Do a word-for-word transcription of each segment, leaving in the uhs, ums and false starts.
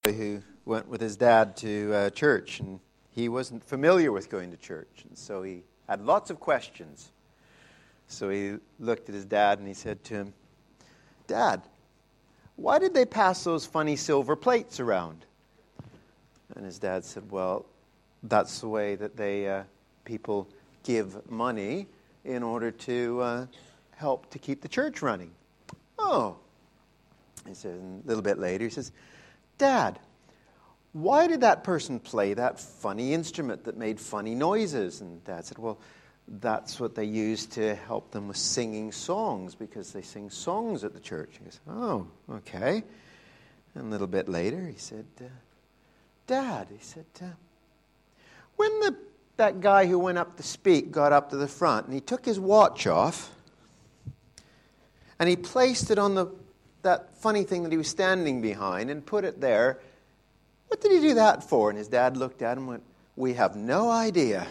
Who went with his dad to uh, church, and he wasn't familiar with going to church, and so he had lots of questions. So he looked at his dad and he said to him, "Dad, why did they pass those funny silver plates around?" And his dad said, "Well, that's the way that they uh, people give money in order to uh, help to keep the church running." "Oh," he said. And a little bit later, he says, "Dad, why did that person play that funny instrument that made funny noises?" And Dad said, "Well, that's what they use to help them with singing songs, because they sing songs at the church." He goes, "Oh, okay." And a little bit later, he said, uh, "Dad," he said, uh, when the that guy who went up to speak got up to the front, and he took his watch off, and he placed it on the that funny thing that he was standing behind and put it there, what did he do that for?" And his dad looked at him and went, "We have no idea."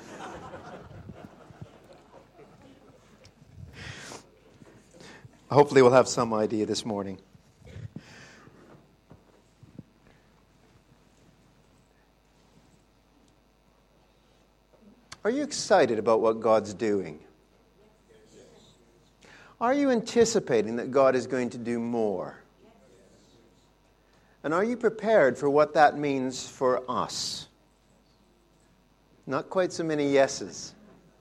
Hopefully we'll have some idea this morning. Are you excited about what God's doing? Are you anticipating that God is going to do more? And are you prepared for what that means for us? Not quite so many yeses.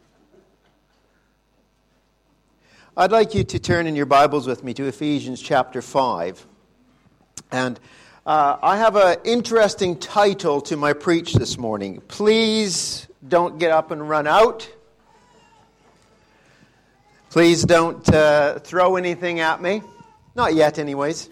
I'd like you to turn in your Bibles with me to Ephesians chapter five. And uh, I have an interesting title to my preach this morning. Please don't get up and run out. Please don't uh, throw anything at me. Not yet, anyways.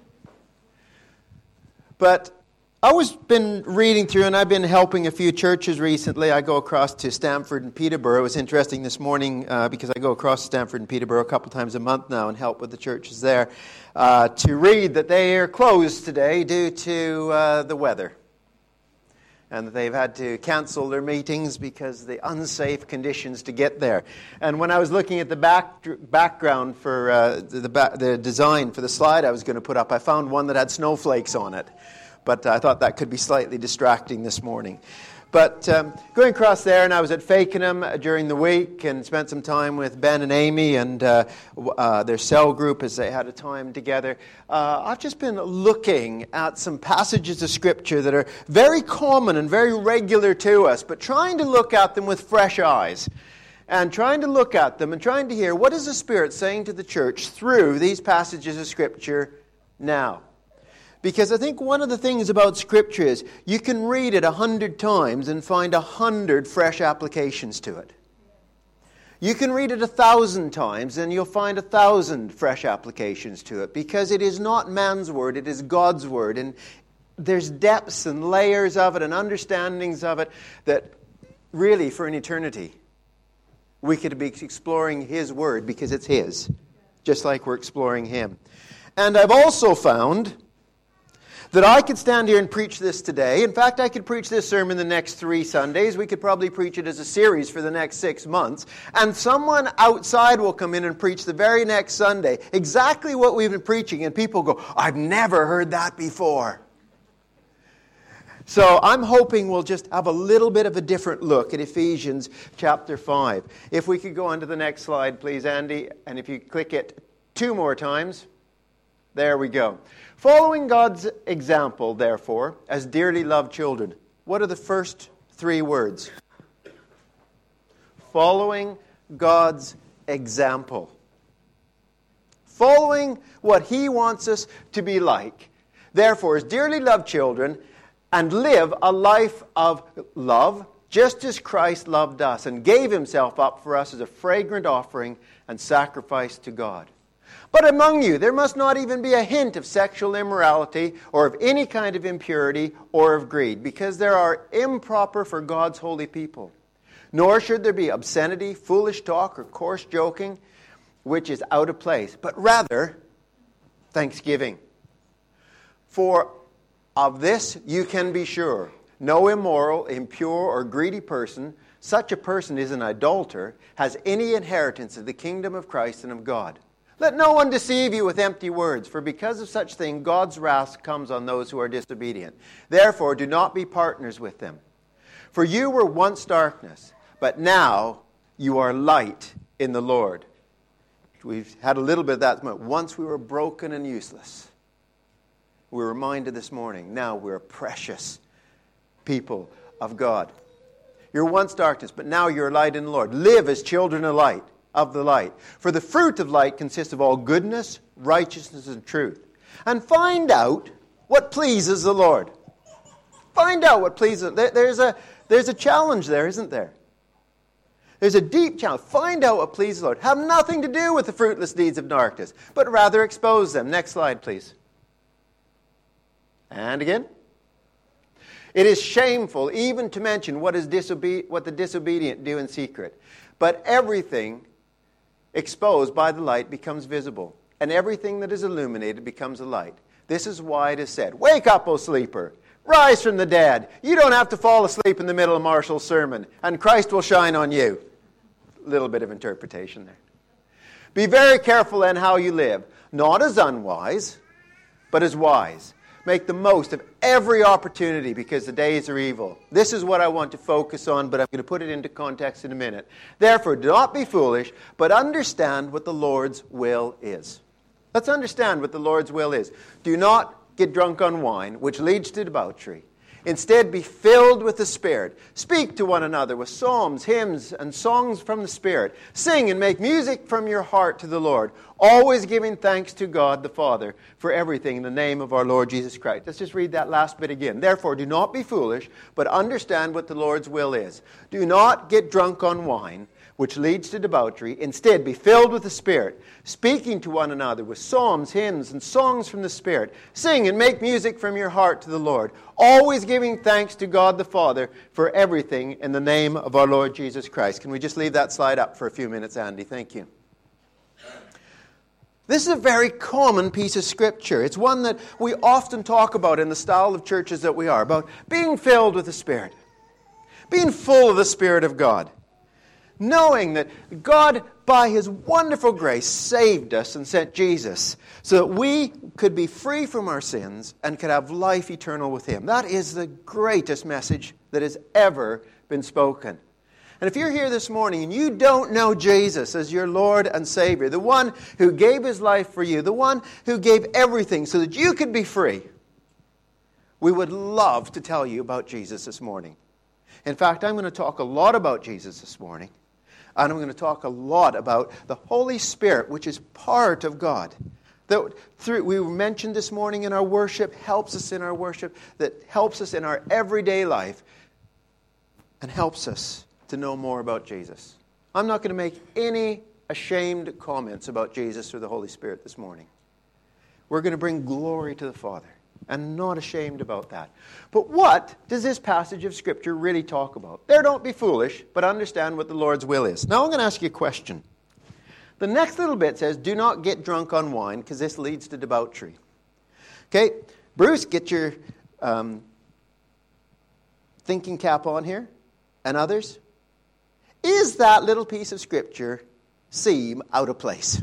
But I was been reading through, and I've been helping a few churches recently. I go across to Stamford and Peterborough. It was interesting this morning uh, because I go across to Stamford and Peterborough a couple times a month now and help with the churches there, uh, to read that they are closed today due to uh, the weather. And that they've had to cancel their meetings because of the unsafe conditions to get there. And when I was looking at the back, background for uh, the, the, the design for the slide I was going to put up, I found one that had snowflakes on it. But I thought that could be slightly distracting this morning. But um, going across there, and I was at Fakenham during the week and spent some time with Ben and Amy and uh, uh, their cell group as they had a time together. Uh, I've just been looking at some passages of Scripture that are very common and very regular to us, but trying to look at them with fresh eyes. And trying to look at them and trying to hear what is the Spirit saying to the church through these passages of Scripture now. Because I think one of the things about Scripture is you can read it a hundred times and find a hundred fresh applications to it. You can read it a thousand times and you'll find a thousand fresh applications to it. Because it is not man's word, it is God's word. And there's depths and layers of it and understandings of it that really for an eternity we could be exploring His word because it's His. Just like we're exploring Him. And I've also found that I could stand here and preach this today. In fact, I could preach this sermon the next three Sundays. We could probably preach it as a series for the next six months. And someone outside will come in and preach the very next Sunday exactly what we've been preaching. And people go, "I've never heard that before." So I'm hoping we'll just have a little bit of a different look at Ephesians chapter five. If we could go on to the next slide, please, Andy. And if you click it two more times. There we go. Following God's example, therefore, as dearly loved children. What are the first three words? Following God's example. Following what He wants us to be like. Therefore, as dearly loved children, and live a life of love, just as Christ loved us and gave Himself up for us as a fragrant offering and sacrifice to God. But among you there must not even be a hint of sexual immorality or of any kind of impurity or of greed, because there are improper for God's holy people. Nor should there be obscenity, foolish talk, or coarse joking, which is out of place, but rather thanksgiving. For of this you can be sure, no immoral, impure, or greedy person, such a person is an idolater, has any inheritance of the kingdom of Christ and of God. Let no one deceive you with empty words, for because of such thing God's wrath comes on those who are disobedient. Therefore, do not be partners with them. For you were once darkness, but now you are light in the Lord. We've had a little bit of that. Once we were broken and useless. We're reminded this morning, now we're precious people of God. You're once darkness, but now you're light in the Lord. Live as children of light. Of the light. For the fruit of light consists of all goodness, righteousness, and truth. And find out what pleases the Lord. Find out what pleases. There, there's a there's a challenge there, isn't there? There's a deep challenge. Find out what pleases the Lord. Have nothing to do with the fruitless deeds of darkness, but rather expose them. Next slide, please. And again. It is shameful even to mention what is disobe- what the disobedient do in secret. But everything exposed by the light becomes visible, and everything that is illuminated becomes a light. This is why it is said, "Wake up, O sleeper! Rise from the dead! You don't have to fall asleep in the middle of Marshall's sermon, and Christ will shine on you." A little bit of interpretation there. Be very careful in how you live, not as unwise, but as wise. Make the most of every opportunity because the days are evil. This is what I want to focus on, but I'm going to put it into context in a minute. Therefore, do not be foolish, but understand what the Lord's will is. Let's understand what the Lord's will is. Do not get drunk on wine, which leads to debauchery. Instead, be filled with the Spirit. Speak to one another with psalms, hymns, and songs from the Spirit. Sing and make music from your heart to the Lord, always giving thanks to God the Father for everything in the name of our Lord Jesus Christ. Let's just read that last bit again. Therefore, do not be foolish, but understand what the Lord's will is. Do not get drunk on wine, which leads to debauchery. Instead, be filled with the Spirit, speaking to one another with psalms, hymns, and songs from the Spirit. Sing and make music from your heart to the Lord, always giving thanks to God the Father for everything in the name of our Lord Jesus Christ. Can we just leave that slide up for a few minutes, Andy? Thank you. This is a very common piece of Scripture. It's one that we often talk about in the style of churches that we are, about being filled with the Spirit, being full of the Spirit of God. Knowing that God, by His wonderful grace, saved us and sent Jesus so that we could be free from our sins and could have life eternal with Him. That is the greatest message that has ever been spoken. And if you're here this morning and you don't know Jesus as your Lord and Savior, the one who gave His life for you, the one who gave everything so that you could be free, we would love to tell you about Jesus this morning. In fact, I'm going to talk a lot about Jesus this morning. And I'm going to talk a lot about the Holy Spirit, which is part of God. That through, we mentioned this morning in our worship, helps us in our worship, that helps us in our everyday life, and helps us to know more about Jesus. I'm not going to make any ashamed comments about Jesus or the Holy Spirit this morning. We're going to bring glory to the Father. And not ashamed about that. But what does this passage of Scripture really talk about? There, don't be foolish, but understand what the Lord's will is. Now I'm going to ask you a question. The next little bit says, do not get drunk on wine, because this leads to debauchery. Okay, Bruce, get your um, thinking cap on here, and others. Is that little piece of Scripture seem out of place?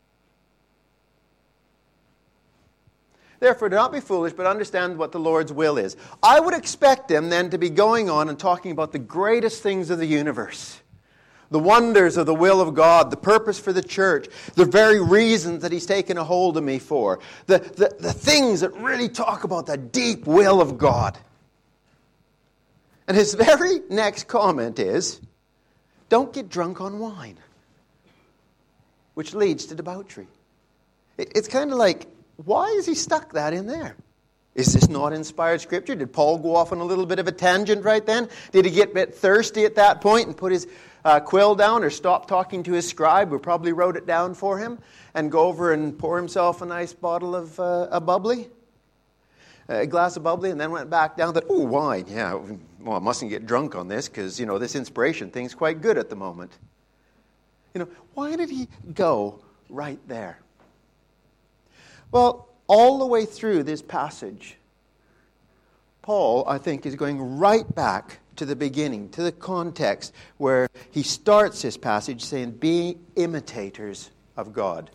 Therefore, do not be foolish, but understand what the Lord's will is. I would expect them then to be going on and talking about the greatest things of the universe. The wonders of the will of God, the purpose for the church, the very reasons that He's taken a hold of me for. The, the, the things that really talk about the deep will of God. And his very next comment is, don't get drunk on wine, which leads to debauchery. It, it's kind of like, why has he stuck that in there? Is this not inspired Scripture? Did Paul go off on a little bit of a tangent right then? Did he get a bit thirsty at that point and put his uh, quill down or stop talking to his scribe who probably wrote it down for him and go over and pour himself a nice bottle of uh, a bubbly? A glass of bubbly, and then went back down and thought, oh, wine, yeah, well, I mustn't get drunk on this because, you know, this inspiration thing's quite good at the moment. You know, why did he go right there? Well, all the way through this passage, Paul, I think, is going right back to the beginning, to the context where he starts this passage saying, be imitators of God.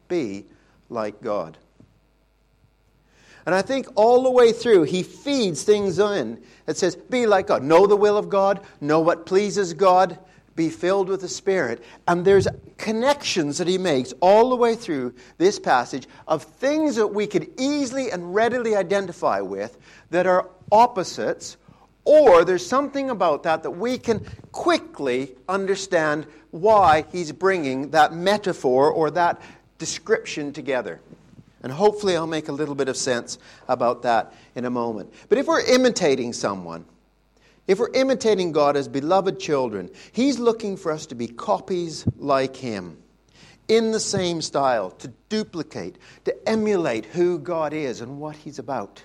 be like God. And I think all the way through, he feeds things in. It says, be like God. Know the will of God. Know what pleases God. Be filled with the Spirit. And there's connections that he makes all the way through this passage of things that we could easily and readily identify with that are opposites, or there's something about that that we can quickly understand why he's bringing that metaphor or that description together. And hopefully I'll make a little bit of sense about that in a moment. But if we're imitating someone, if we're imitating God as beloved children, he's looking for us to be copies like him, in the same style, to duplicate, to emulate who God is and what he's about.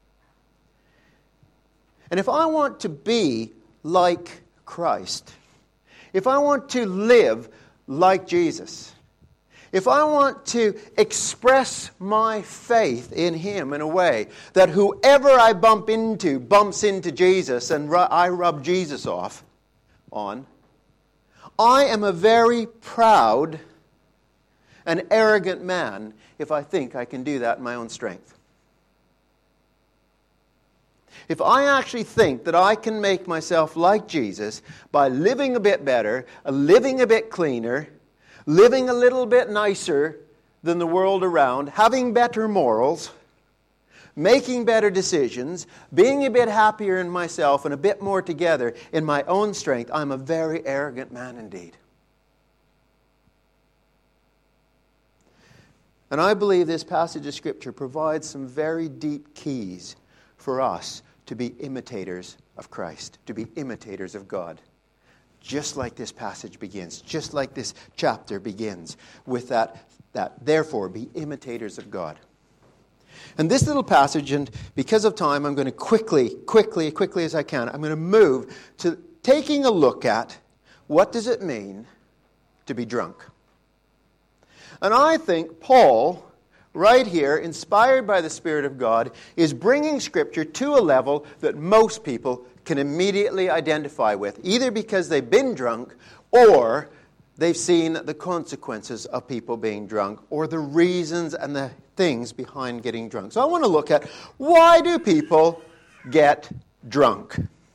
And if I want to be like Christ, if I want to live like Jesus, if I want to express my faith in him in a way that whoever I bump into bumps into Jesus and ru- I rub Jesus off on, I am a very proud and arrogant man if I think I can do that in my own strength. If I actually think that I can make myself like Jesus by living a bit better, living a bit cleaner, living a little bit nicer than the world around, having better morals, making better decisions, being a bit happier in myself and a bit more together in my own strength, I'm a very arrogant man indeed. And I believe this passage of Scripture provides some very deep keys for us to be imitators of Christ, to be imitators of God. Just like this passage begins, just like this chapter begins with that, that therefore be imitators of God. And this little passage, and because of time, I'm going to quickly, quickly, quickly as I can, I'm going to move to taking a look at what does it mean to be drunk. And I think Paul, right here, inspired by the Spirit of God, is bringing Scripture to a level that most people can immediately identify with, either because they've been drunk or they've seen the consequences of people being drunk or the reasons and the things behind getting drunk. So I want to look at, why do people get drunk?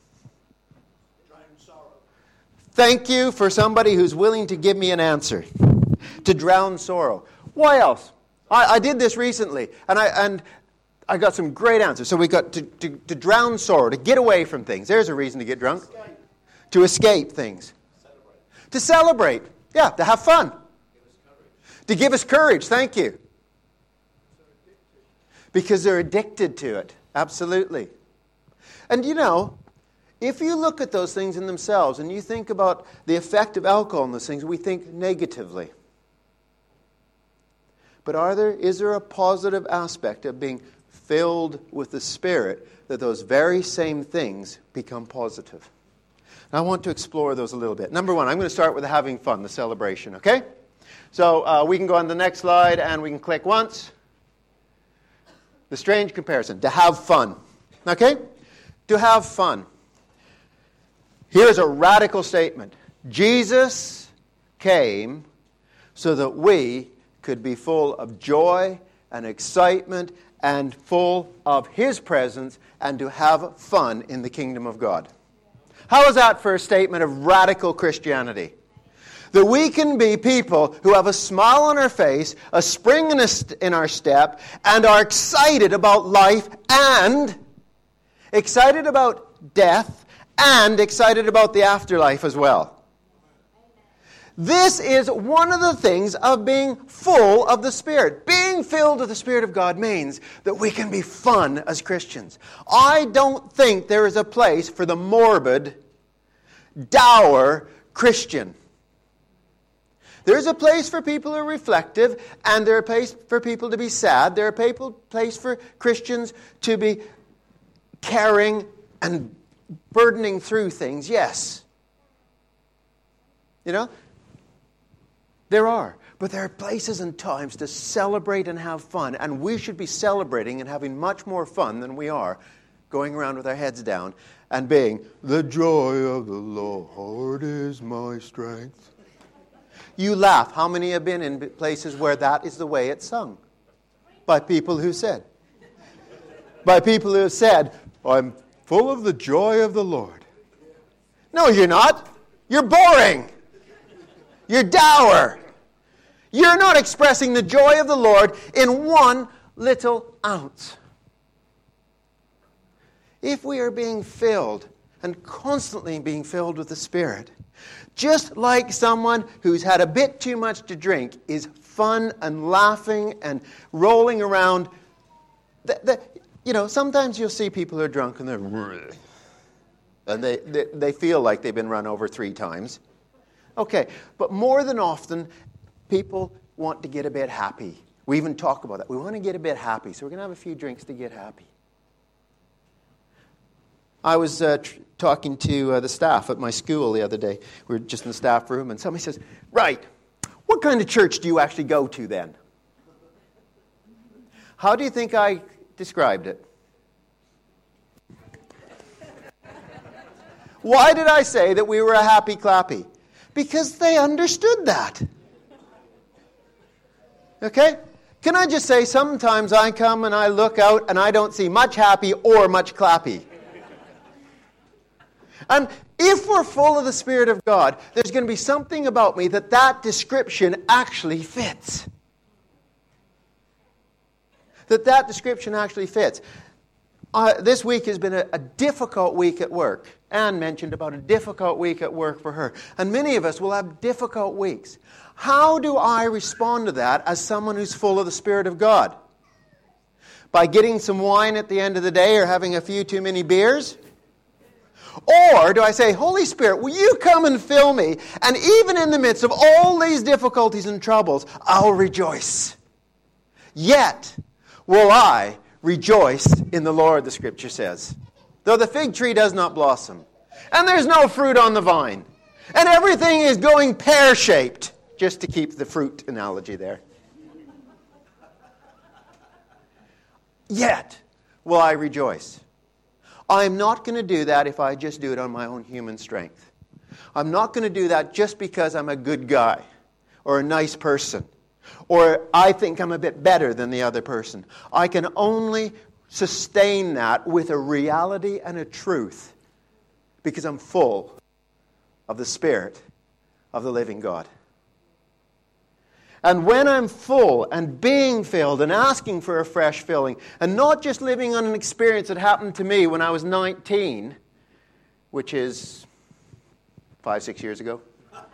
Thank you for somebody who's willing to give me an answer. To drown sorrow. Why else? I, I did this recently, and I and I got some great answers. So we got to, to, to drown sorrow, to get away from things. There's a reason to get drunk. Escape. To escape things. Celebrate. To celebrate. Yeah, to have fun. Give to give us courage. Thank you. Because they're addicted to it. Absolutely. And you know, if you look at those things in themselves and you think about the effect of alcohol on those things, we think negatively. But are there, is there a positive aspect of being filled with the Spirit that those very same things become positive? And I want to explore those a little bit. Number one, I'm going to start with the having fun, the celebration, okay? So uh, we can go on the next slide and we can click once. The strange comparison, to have fun, okay? To have fun. Here's a radical statement. Jesus came so that we could be full of joy and excitement and full of His presence and to have fun in the kingdom of God. How is that for a statement of radical Christianity? That we can be people who have a smile on our face, a spring in, a st- in our step, and are excited about life and excited about death and excited about the afterlife as well. This is one of the things of being full of the Spirit. Being filled with the Spirit of God means that we can be fun as Christians. I don't think there is a place for the morbid, dour Christian. There is a place for people who are reflective, and there is a place for people to be sad. There is a place for Christians to be caring and burdening through things, yes. You know? There are. But there are places and times to celebrate and have fun. And we should be celebrating and having much more fun than we are going around with our heads down and being, the joy of the Lord is my strength. You laugh. How many have been in places where that is the way it's sung? By people who said. By people who have said, I'm full of the joy of the Lord. No, you're not. You're boring. You're dour. You're not expressing the joy of the Lord in one little ounce. If we are being filled and constantly being filled with the Spirit, just like someone who's had a bit too much to drink is fun and laughing and rolling around. The, the, you know, sometimes you'll see people who are drunk and they're... And they, they, they feel like they've been run over three times. Okay, but more than often, people want to get a bit happy. We even talk about that. We want to get a bit happy, so we're going to have a few drinks to get happy. I was uh, tr- talking to uh, the staff at my school the other day. We were just in the staff room, and somebody says, right, what kind of church do you actually go to then? How do you think I described it? Why did I say that we were a happy clappy? Because they understood that. Okay? Can I just say, sometimes I come and I look out and I don't see much happy or much clappy. And if we're full of the Spirit of God, there's going to be something about me that that description actually fits. That that description actually fits. Uh, this week has been a, a difficult week at work. Anne mentioned about a difficult week at work for her. And many of us will have difficult weeks. How do I respond to that as someone who's full of the Spirit of God? By getting some wine at the end of the day or having a few too many beers? Or do I say, Holy Spirit, will you come and fill me? And even in the midst of all these difficulties and troubles, I'll rejoice. Yet will I rejoice in the Lord, the Scripture says. Though the fig tree does not blossom, and there's no fruit on the vine, and everything is going pear-shaped, just to keep the fruit analogy there. Yet will I rejoice. I'm not going to do that if I just do it on my own human strength. I'm not going to do that just because I'm a good guy or a nice person or I think I'm a bit better than the other person. I can only sustain that with a reality and a truth because I'm full of the Spirit of the living God. And when I'm full and being filled and asking for a fresh filling and not just living on an experience that happened to me when I was nineteen, which is five, six years ago,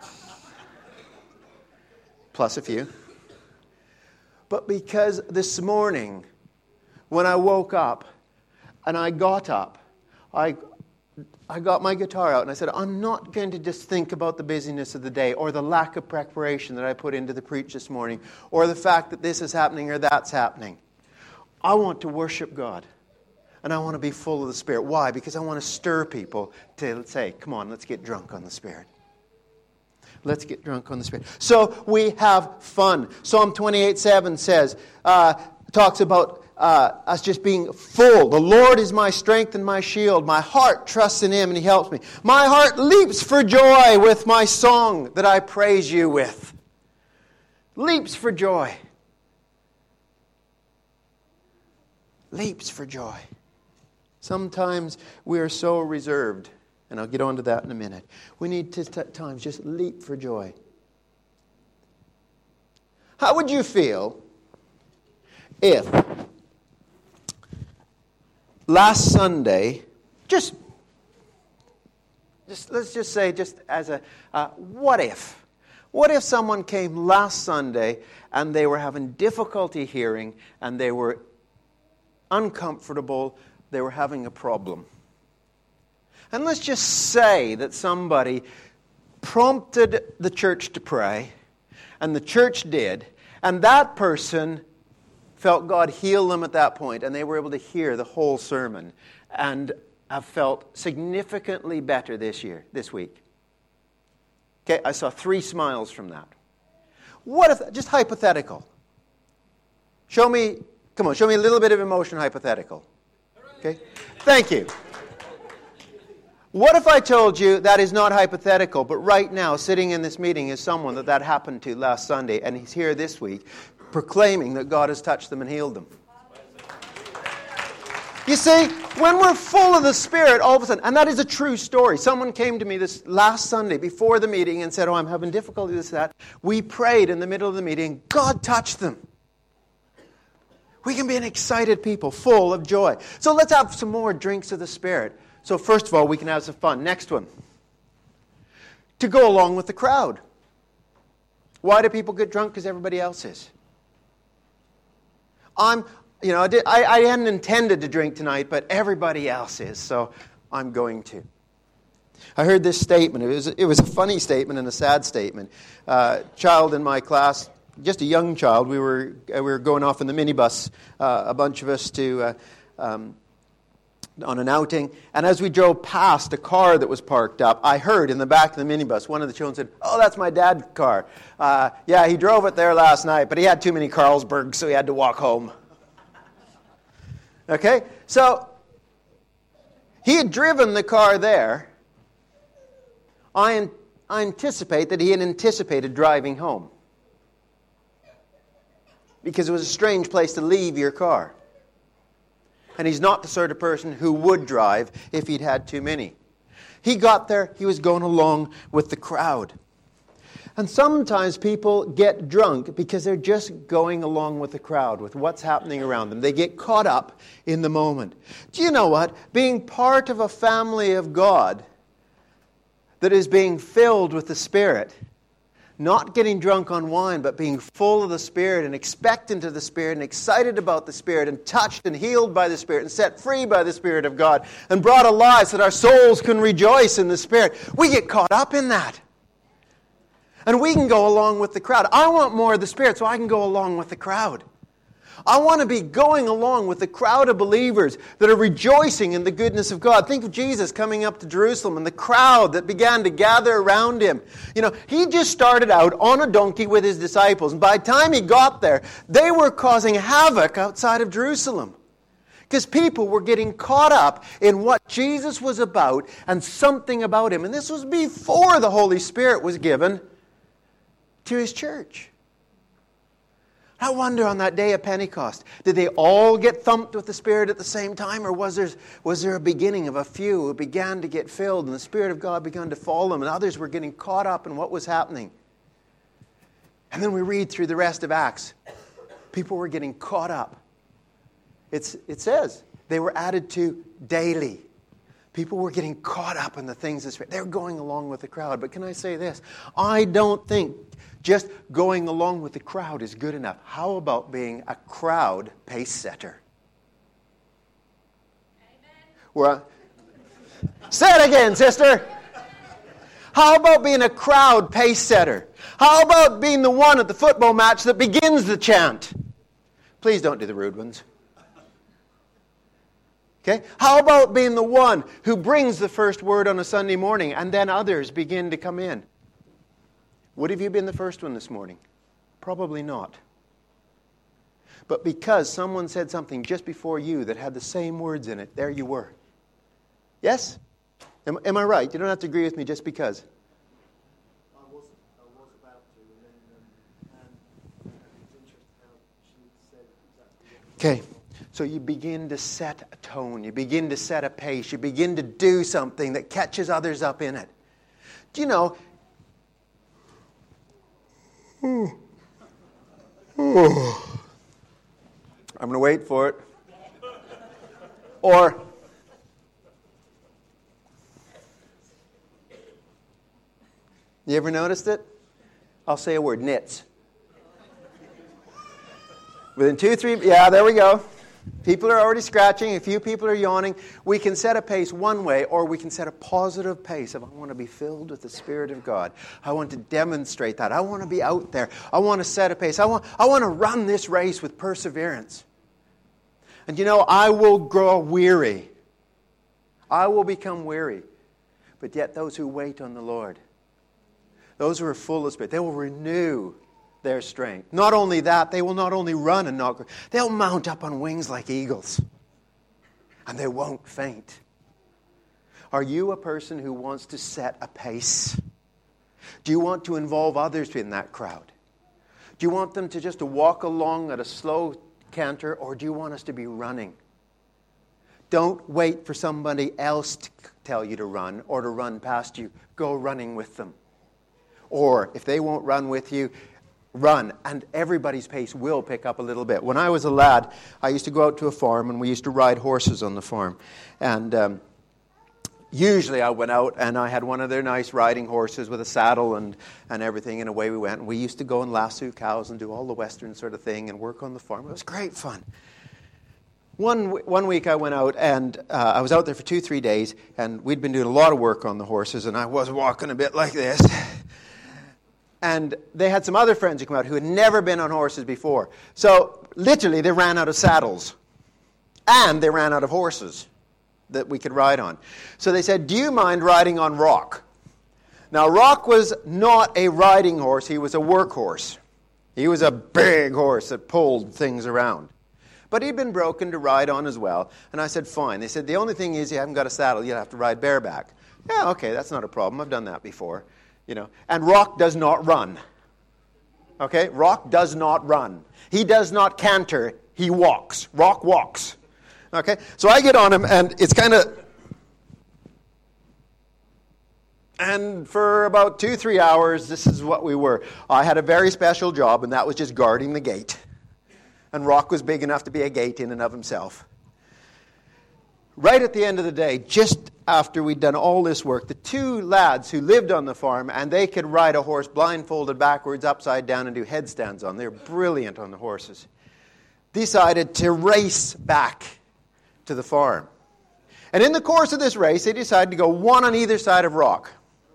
plus a few, but because this morning when I woke up and I got up, I I got my guitar out and I said, I'm not going to just think about the busyness of the day or the lack of preparation that I put into the preach this morning or the fact that this is happening or that's happening. I want to worship God and I want to be full of the Spirit. Why? Because I want to stir people to say, come on, let's get drunk on the Spirit. Let's get drunk on the Spirit. So we have fun. Psalm twenty-eight seven says, uh, talks about Uh, us just being full. The Lord is my strength and my shield. My heart trusts in Him and He helps me. My heart leaps for joy with my song that I praise you with. Leaps for joy. Leaps for joy. Sometimes we are so reserved, and I'll get on to that in a minute. We need to at times just leap for joy. How would you feel if last Sunday, just, just let's just say, just as a, uh, what if? What if someone came last Sunday and they were having difficulty hearing and they were uncomfortable, they were having a problem? And let's just say that somebody prompted the church to pray, and the church did, and that person felt God heal them at that point, and they were able to hear the whole sermon and have felt significantly better this year, this week. Okay, I saw three smiles from that. What if, just hypothetical. Show me, come on, show me a little bit of emotion hypothetical. Okay, thank you. What if I told you that is not hypothetical, but right now, sitting in this meeting is someone that that happened to last Sunday, and he's here this week, proclaiming that God has touched them and healed them. You see, when we're full of the Spirit, all of a sudden, and that is a true story. Someone came to me this last Sunday before the meeting and said, oh, I'm having difficulty with that. We prayed in the middle of the meeting. God touched them. We can be an excited people, full of joy. So let's have some more drinks of the Spirit. So first of all, we can have some fun. Next one. To go along with the crowd. Why do people get drunk? Because everybody else is. I'm... You know, I, did, I, I hadn't intended to drink tonight, but everybody else is, so I'm going to. I heard this statement. It was, it was a funny statement and a sad statement. Uh, child in my class, just a young child, we were we were going off in the minibus, uh, a bunch of us to uh, um, on an outing. And as we drove past a car that was parked up, I heard in the back of the minibus, one of the children said, oh, that's my dad's car. Uh, yeah, he drove it there last night, but he had too many Carlsbergs, so he had to walk home. Okay, so he had driven the car there. I, I anticipate that he had anticipated driving home. Because it was a strange place to leave your car. And he's not the sort of person who would drive if he'd had too many. He got there, he was going along with the crowd. And sometimes people get drunk because they're just going along with the crowd, with what's happening around them. They get caught up in the moment. Do you know what? Being part of a family of God that is being filled with the Spirit, not getting drunk on wine, but being full of the Spirit and expectant of the Spirit and excited about the Spirit and touched and healed by the Spirit and set free by the Spirit of God and brought alive so that our souls can rejoice in the Spirit. We get caught up in that. And we can go along with the crowd. I want more of the Spirit so I can go along with the crowd. I want to be going along with the crowd of believers that are rejoicing in the goodness of God. Think of Jesus coming up to Jerusalem and the crowd that began to gather around him. You know, he just started out on a donkey with his disciples. And by the time he got there, they were causing havoc outside of Jerusalem. Because people were getting caught up in what Jesus was about and something about him. And this was before the Holy Spirit was given to his church. I wonder on that day of Pentecost, did they all get thumped with the Spirit at the same time? Or was there, was there a beginning of a few who began to get filled and the Spirit of God began to fall on them and others were getting caught up in what was happening? And then we read through the rest of Acts. People were getting caught up. It's, it says they were added to daily. People were getting caught up in the things of the Spirit. They were going along with the crowd. But can I say this? I don't think just going along with the crowd is good enough. How about being a crowd pace setter? Well, say it again, sister. How about being a crowd pace setter? How about being the one at the football match that begins the chant? Please don't do the rude ones. Okay? How about being the one who brings the first word on a Sunday morning and then others begin to come in? Would have you been the first one this morning? Probably not. But because someone said something just before you that had the same words in it, there you were. Yes? Am, am I right? You don't have to agree with me just because. I was, I was about to, and then um, and it was interesting how she said exactly what. Okay. So you begin to set a tone. You begin to set a pace. You begin to do something that catches others up in it. Do you know? Oh, oh. I'm going to wait for it. Or, you ever noticed it? I'll say a word, knits. Within two, three, yeah, there we go. People are already scratching. A few people are yawning. We can set a pace one way, or we can set a positive pace of, I want to be filled with the Spirit of God. I want to demonstrate that. I want to be out there. I want to set a pace. I want, I want to run this race with perseverance. And you know, I will grow weary. I will become weary. But yet those who wait on the Lord, those who are full of Spirit, they will renew their strength. Not only that, they will not only run and not grow, they'll mount up on wings like eagles. And they won't faint. Are you a person who wants to set a pace? Do you want to involve others in that crowd? Do you want them to just to walk along at a slow canter, or do you want us to be running? Don't wait for somebody else to tell you to run or to run past you. Go running with them. Or if they won't run with you, run, and everybody's pace will pick up a little bit. When I was a lad, I used to go out to a farm, and we used to ride horses on the farm. And um, usually I went out, and I had one of their nice riding horses with a saddle and, and everything, and away we went. And we used to go and lasso cows and do all the Western sort of thing and work on the farm. It was great fun. One one week I went out, and uh, I was out there for two, three days, and we'd been doing a lot of work on the horses, and I was walking a bit like this. And they had some other friends who come out who had never been on horses before. So literally they ran out of saddles. And they ran out of horses that we could ride on. So they said, do you mind riding on Rock? Now Rock was not a riding horse, he was a workhorse. He was a big horse that pulled things around. But he'd been broken to ride on as well. And I said, fine. They said, the only thing is you haven't got a saddle, you'll have to ride bareback. Yeah, okay, that's not a problem. I've done that before. You know, and Rock does not run. Okay? Rock does not run. He does not canter. He walks. Rock walks. Okay? So I get on him, and it's kind of... And for about two, three hours, this is what we were. I had a very special job, and that was just guarding the gate. And Rock was big enough to be a gate in and of himself. Right at the end of the day, just after we'd done all this work, the two lads who lived on the farm, and they could ride a horse blindfolded backwards, upside down, and do headstands on. They were brilliant on the horses. Decided to race back to the farm. And in the course of this race, they decided to go one on either side of Rock.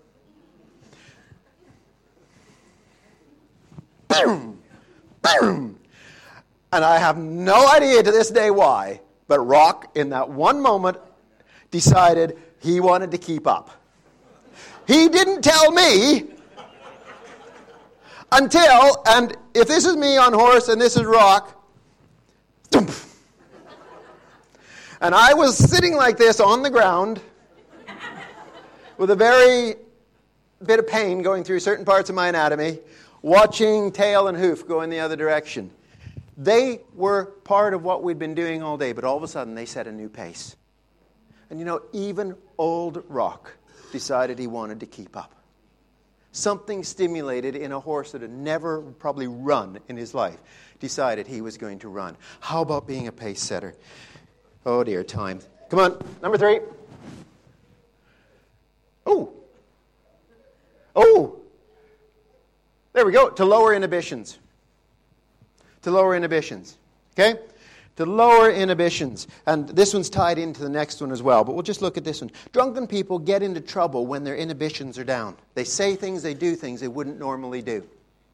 Boom! Boom! And I have no idea to this day why. But Rock, in that one moment, decided he wanted to keep up. He didn't tell me until, and if this is me on horse and this is Rock, and I was sitting like this on the ground with a very bit of pain going through certain parts of my anatomy, watching tail and hoof go in the other direction. They were part of what we'd been doing all day, but all of a sudden they set a new pace. And you know, even old Rock decided he wanted to keep up. Something stimulated in a horse that had never probably run in his life, decided he was going to run. How about being a pace setter? Oh dear, time. Come on, number three. Oh. Oh. There we go, to lower inhibitions. To lower inhibitions, okay? To lower inhibitions. And this one's tied into the next one as well, but we'll just look at this one. Drunken people get into trouble when their inhibitions are down. They say things, they do things they wouldn't normally do.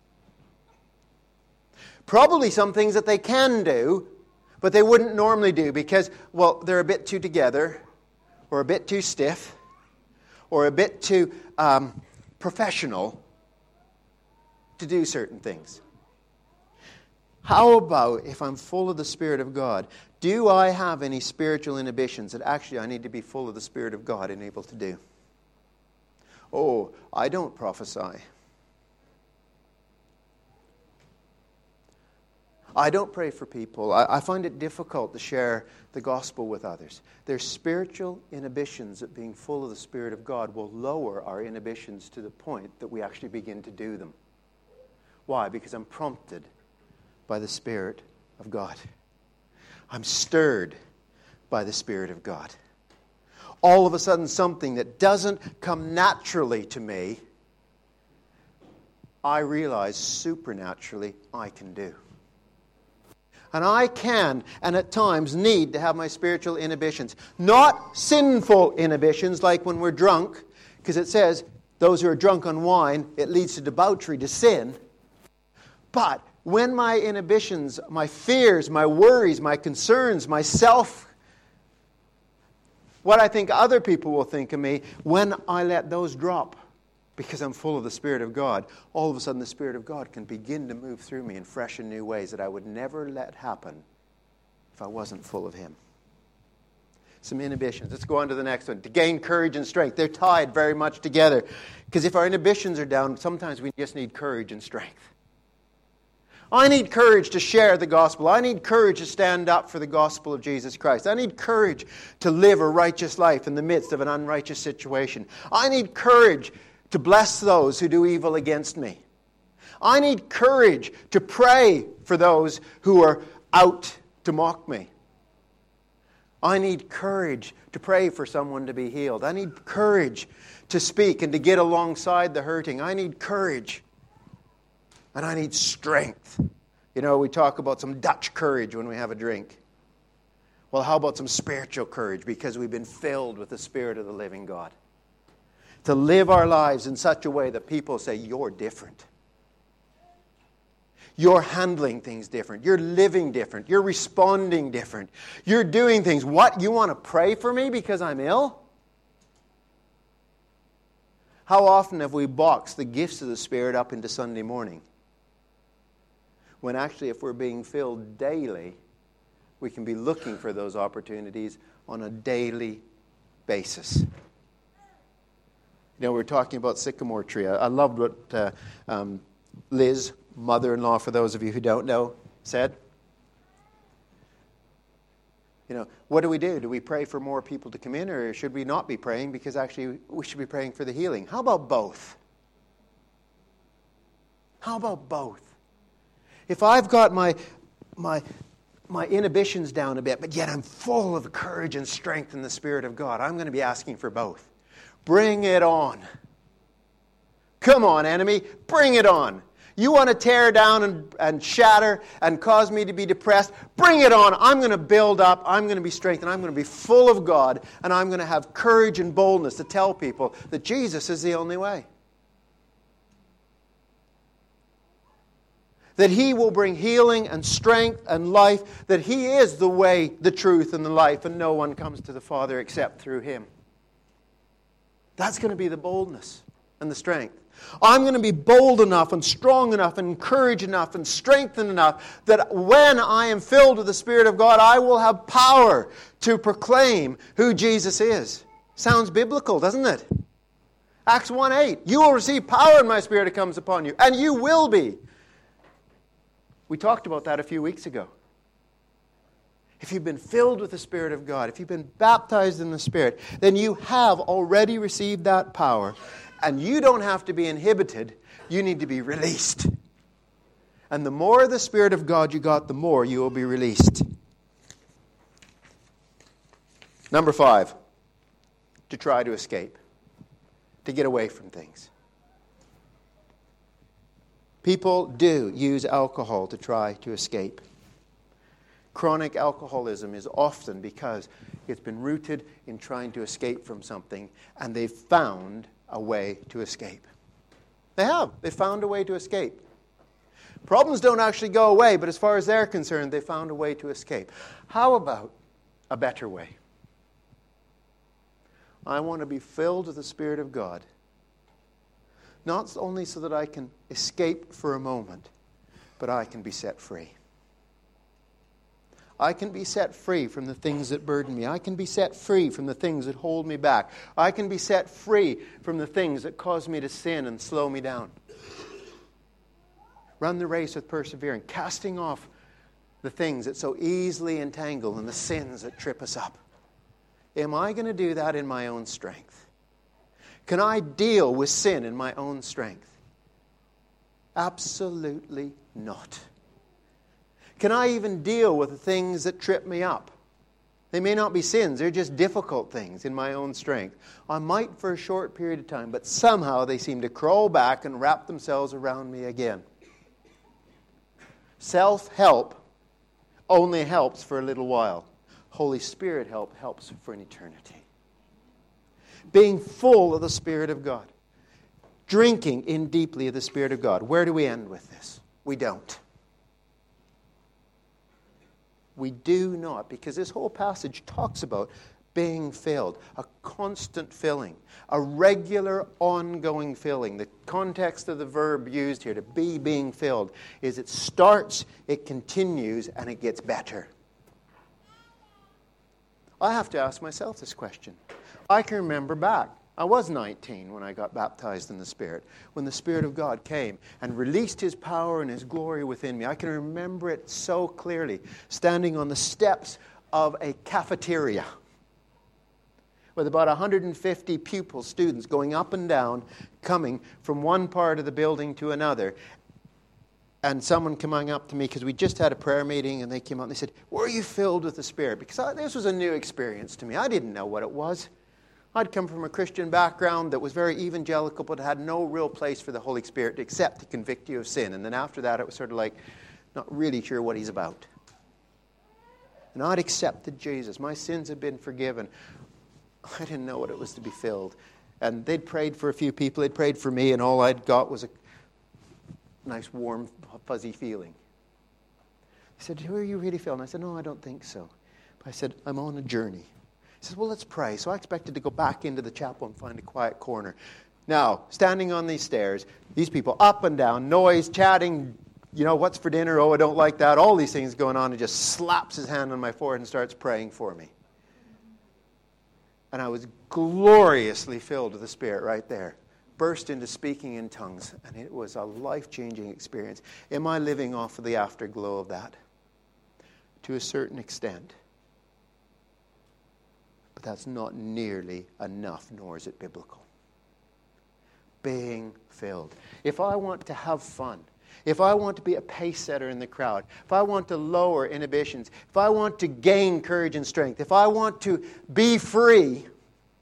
Probably some things that they can do, but they wouldn't normally do because, well, they're a bit too together, or a bit too stiff, or a bit too um, professional to do certain things. How about if I'm full of the Spirit of God? Do I have any spiritual inhibitions that actually I need to be full of the Spirit of God and able to do? Oh, I don't prophesy. I don't pray for people. I, I find it difficult to share the gospel with others. There's spiritual inhibitions that being full of the Spirit of God will lower our inhibitions to the point that we actually begin to do them. Why? Because I'm prompted by the Spirit of God. I'm stirred by the Spirit of God. All of a sudden, something that doesn't come naturally to me, I realize supernaturally I can do. And I can, and at times, need to have my spiritual inhibitions. Not sinful inhibitions like when we're drunk, because it says, those who are drunk on wine, it leads to debauchery, to sin. But when my inhibitions, my fears, my worries, my concerns, my self, what I think other people will think of me, when I let those drop, because I'm full of the Spirit of God, all of a sudden the Spirit of God can begin to move through me in fresh and new ways that I would never let happen if I wasn't full of Him. some inhibitions. Let's go on to the next one. To gain courage and strength. They're tied very much together. Because if our inhibitions are down, sometimes we just need courage and strength. I need courage to share the gospel. I need courage to stand up for the gospel of Jesus Christ. I need courage to live a righteous life in the midst of an unrighteous situation. I need courage to bless those who do evil against me. I need courage to pray for those who are out to mock me. I need courage to pray for someone to be healed. I need courage to speak and to get alongside the hurting. I need courage. And I need strength. You know, we talk about some Dutch courage when we have a drink. Well, how about some spiritual courage? Because we've been filled with the Spirit of the living God. To live our lives in such a way that people say, you're different. You're handling things different. You're living different. You're responding different. You're doing things. What? You want to pray for me because I'm ill? How often have we boxed the gifts of the Spirit up into Sunday morning? When actually, if we're being filled daily, we can be looking for those opportunities on a daily basis. You know, we were talking about sycamore tree. I, I loved what uh, um, Liz, mother-in-law, for those of you who don't know, said. You know, what do we do? Do we pray for more people to come in, or should we not be praying because actually we should be praying for the healing? How about both? How about both? If I've got my, my, my inhibitions down a bit, but yet I'm full of courage and strength in the Spirit of God, I'm going to be asking for both. Bring it on. Come on, enemy. Bring it on. You want to tear down and, and shatter and cause me to be depressed? Bring it on. I'm going to build up. I'm going to be strengthened. I'm going to be full of God. And I'm going to have courage and boldness to tell people that Jesus is the only way. That He will bring healing and strength and life. That He is the way, the truth, and the life. And no one comes to the Father except through Him. That's going to be the boldness and the strength. I'm going to be bold enough and strong enough and encouraged enough and strengthened enough that when I am filled with the Spirit of God, I will have power to proclaim who Jesus is. Sounds biblical, doesn't it? Acts one eight. You will receive power when my Spirit comes upon you. And you will be. We talked about that a few weeks ago. If you've been filled with the Spirit of God, if you've been baptized in the Spirit, then you have already received that power. And you don't have to be inhibited. You need to be released. And the more the Spirit of God you got, the more you will be released. Number five, to try to escape. To get away from things. People do use alcohol to try to escape. Chronic alcoholism is often because it's been rooted in trying to escape from something, and they've found a way to escape. They have. They found a way to escape. Problems don't actually go away, but as far as they're concerned, they found a way to escape. How about a better way? I want to be filled with the Spirit of God. Not only so that I can escape for a moment, but I can be set free. I can be set free from the things that burden me. I can be set free from the things that hold me back. I can be set free from the things that cause me to sin and slow me down. Run the race with perseverance, casting off the things that so easily entangle and the sins that trip us up. Am I going to do that in my own strength? Can I deal with sin in my own strength? Absolutely not. Can I even deal with the things that trip me up? They may not be sins, they're just difficult things in my own strength. I might for a short period of time, but somehow they seem to crawl back and wrap themselves around me again. Self-help only helps for a little while. Holy Spirit help helps for an eternity. Being full of the Spirit of God. Drinking in deeply of the Spirit of God. Where do we end with this? We don't. We do not, because this whole passage talks about being filled, a constant filling, a regular ongoing filling. The context of the verb used here, to be being filled, is it starts, it continues, and it gets better. I have to ask myself this question. I can remember back. I was nineteen when I got baptized in the Spirit, when the Spirit of God came and released His power and His glory within me. I can remember it so clearly, standing on the steps of a cafeteria with about one hundred fifty pupils, students, going up and down, coming from one part of the building to another. And someone coming up to me, because we just had a prayer meeting, and they came up and they said, "Were you filled with the Spirit?" Because I, this was a new experience to me. I didn't know what it was. I'd come from a Christian background that was very evangelical, but had no real place for the Holy Spirit except to convict you of sin. And then after that, it was sort of like, not really sure what He's about. And I'd accepted Jesus. My sins had been forgiven. I didn't know what it was to be filled. And they'd prayed for a few people. They'd prayed for me, and all I'd got was a nice, warm, fuzzy feeling. He said, "Who are you really feeling?" I said, "No, I don't think so." But I said, "I'm on a journey." He says, "Well, let's pray." So I expected to go back into the chapel and find a quiet corner. Now, standing on these stairs, these people up and down, noise, chatting, you know, what's for dinner? Oh, I don't like that. All these things going on, and just slaps his hand on my forehead and starts praying for me. And I was gloriously filled with the Spirit right there. Burst into speaking in tongues, and it was a life-changing experience. Am I living off of the afterglow of that? To a certain extent. But that's not nearly enough, nor is it biblical. Being filled. If I want to have fun, if I want to be a pace setter in the crowd, if I want to lower inhibitions, if I want to gain courage and strength, if I want to be free, do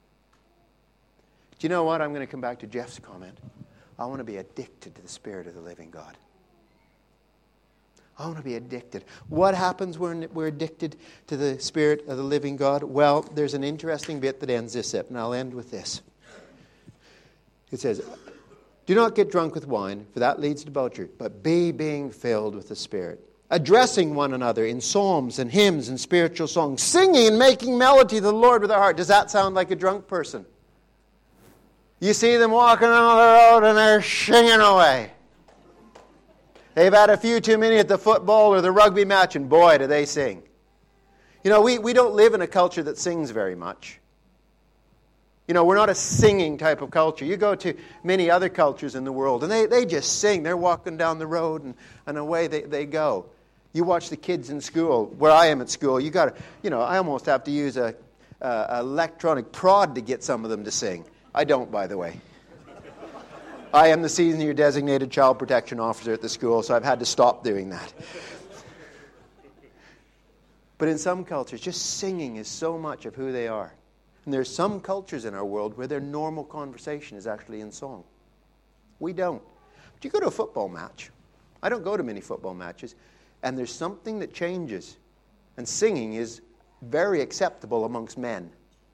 you know what? I'm going to come back to Jeff's comment. I want to be addicted to the Spirit of the living God. I want to be addicted. What happens when we're addicted to the Spirit of the living God? Well, there's an interesting bit that ends this up, and I'll end with this. It says, "Do not get drunk with wine, for that leads to debauchery, but be being filled with the Spirit, addressing one another in psalms and hymns and spiritual songs, singing and making melody to the Lord with our heart." Does that sound like a drunk person? You see them walking on the road and they're singing away. They've had a few too many at the football or the rugby match, and boy, do they sing. You know, we, we don't live in a culture that sings very much. You know, we're not a singing type of culture. You go to many other cultures in the world, and they, they just sing. They're walking down the road, and, and away they, they go. You watch the kids in school. Where I am at school, you got to, you know, I almost have to use a, a electronic prod to get some of them to sing. I don't, by the way. I am the senior designated child protection officer at the school, so I've had to stop doing that. But in some cultures, just singing is so much of who they are. And there's some cultures in our world where their normal conversation is actually in song. We don't. But you go to a football match. I don't go to many football matches. And there's something that changes. And singing is very acceptable amongst men.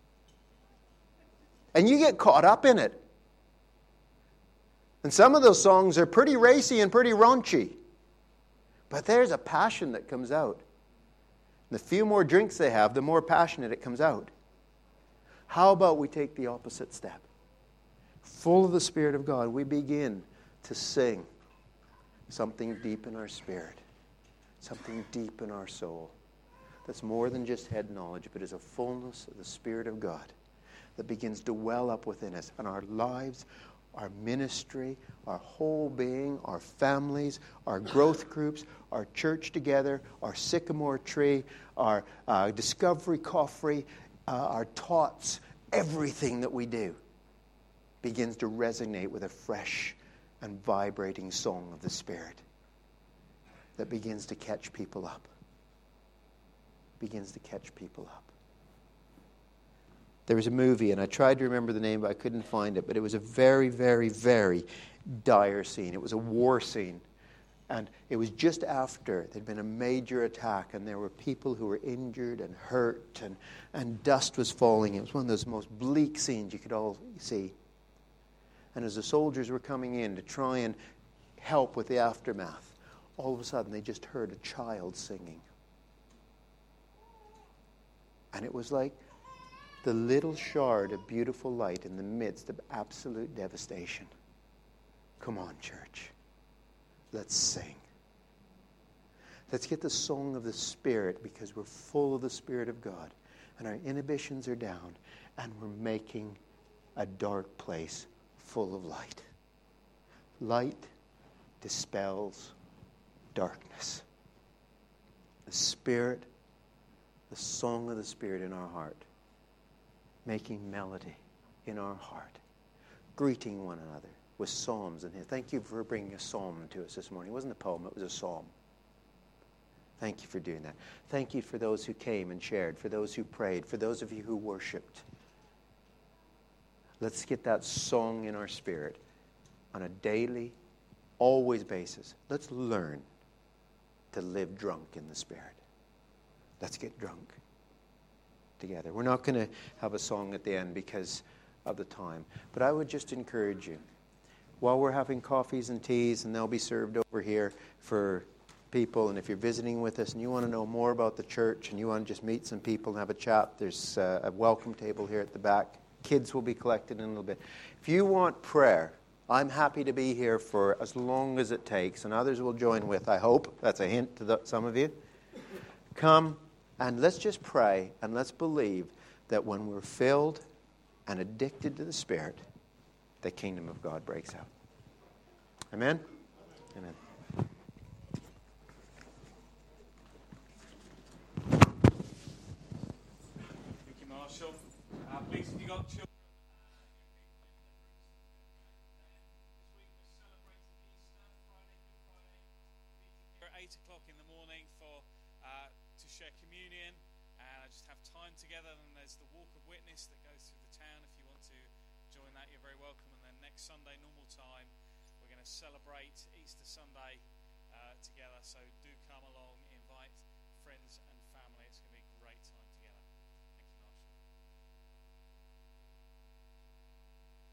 And you get caught up in it. And some of those songs are pretty racy and pretty raunchy. But there's a passion that comes out. And the few more drinks they have, the more passionate it comes out. How about we take the opposite step? Full of the Spirit of God, we begin to sing something deep in our spirit, something deep in our soul, that's more than just head knowledge, but is a fullness of the Spirit of God that begins to well up within us. And our lives, our ministry, our whole being, our families, our growth groups, our church together, our sycamore tree, our uh, discovery coffee, uh, our tots, everything that we do begins to resonate with a fresh and vibrating song of the Spirit that begins to catch people up. Begins to catch people up. There was a movie, and I tried to remember the name, but I couldn't find it. But it was a very, very, very dire scene. It was a war scene. And it was just after there'd been a major attack, and there were people who were injured and hurt, and, and dust was falling. It was one of those most bleak scenes you could all see. And as the soldiers were coming in to try and help with the aftermath, all of a sudden they just heard a child singing. And it was like the little shard of beautiful light in the midst of absolute devastation. Come on, church. Let's sing. Let's get the song of the Spirit, because we're full of the Spirit of God. and our inhibitions are down, and we're making a dark place full of light. Light dispels darkness. The Spirit, the song of the Spirit in our heart, making melody in our heart, greeting one another with psalms in here. Thank you for bringing a psalm to us this morning. It wasn't a poem, it was a psalm. Thank you for doing that. Thank you for those who came and shared, for those who prayed, for those of you who worshiped. Let's get that song in our spirit on a daily, always basis. Let's learn to live drunk in the Spirit. Let's get drunk together. We're not going to have a song at the end because of the time. But I would just encourage you, while we're having coffees and teas, and they'll be served over here for people, and if you're visiting with us and you want to know more about the church and you want to just meet some people and have a chat, there's uh, a welcome table here at the back. Kids will be collected in a little bit. If you want prayer, I'm happy to be here for as long as it takes, and others will join with, I hope. That's a hint to the, some of you. Come and let's just pray, and let's believe that when we're filled and addicted to the Spirit, the kingdom of God breaks out. Amen? Amen. Thank you, Marshall. Uh, please, if you've got children, eight o'clock in the morning for uh, to share communion and just have time together. And there's the walk of witness that goes through the town. If you want to join that, you're very welcome. And then next Sunday, normal time, we're going to celebrate Easter Sunday uh, together. So do come along, invite friends and